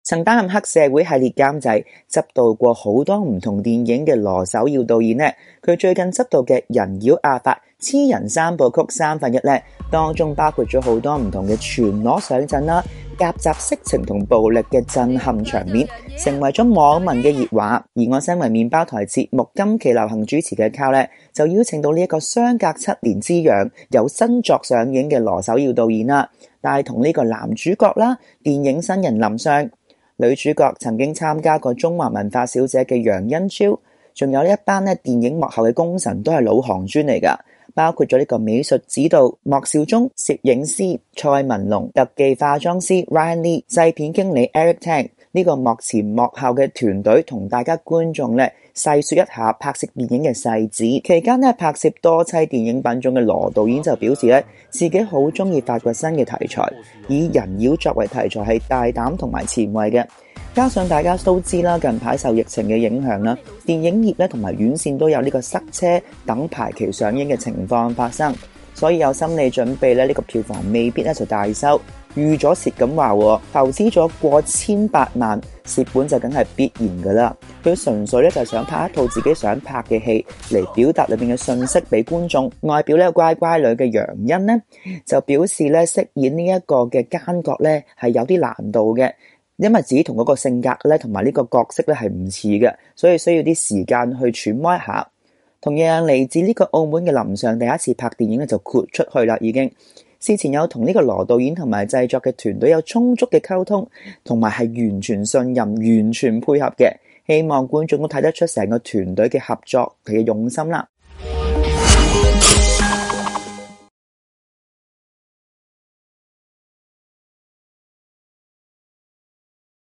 曾擔任黑社會系列監製，執導過好多唔同電影嘅羅守耀導演呢，佢最近執導嘅《人妖阿發》黐人三部曲1/3呢，當中包括咗好多唔同嘅全裸上陣啦，夾雜色情同暴力嘅震撼場面，成為咗網民嘅熱話。而我身為麵包台節目今期流行主持嘅 Carl 呢，就邀請到呢一個相隔7年之癢有新作上映嘅羅守耀導演啦，帶同呢個男主角啦，電影新人林湘。女主角曾經參加過中華文化小姐嘅楊恩超，仲有呢一班電影幕後嘅功臣都係老行尊嚟㗎，包括咗呢個美術指導莫兆忠、攝影師蔡文龍、特技化妝師 Ryan Lee、製片經理 Eric Tang， 呢個幕前幕後嘅團隊同大家觀眾細說一下拍攝電影嘅細節。期間拍攝多棲電影品種嘅羅導演就表示自己好中意發掘新嘅題材，以人妖作為題材係大膽同埋前衛嘅。加上大家都知啦，近排受疫情嘅影響啦，電影業同埋院線都有呢個塞車等排期上映嘅情況發生，所以有心理準備呢個票房未必就大收，預咗蝕咁話，投資咗過1800萬，蝕本就梗係必然噶啦。佢純粹就想拍一套自己想拍嘅戲嚟表達裏面嘅信息俾觀眾。外表乖乖女嘅楊欣呢，就表示飾演呢一個嘅奸角係有啲難度嘅，因為自己同嗰個性格同埋呢個角色係唔似嘅，所以需要啲時間去揣摩一下。同樣嚟自呢個澳門嘅林湘第一次拍電影就豁出去啦，已經事前有同呢個羅導演同埋製作嘅團隊有充足嘅溝通，同埋係完全信任、完全配合嘅，希望觀眾都睇得出成個團隊嘅合作佢嘅用心啦。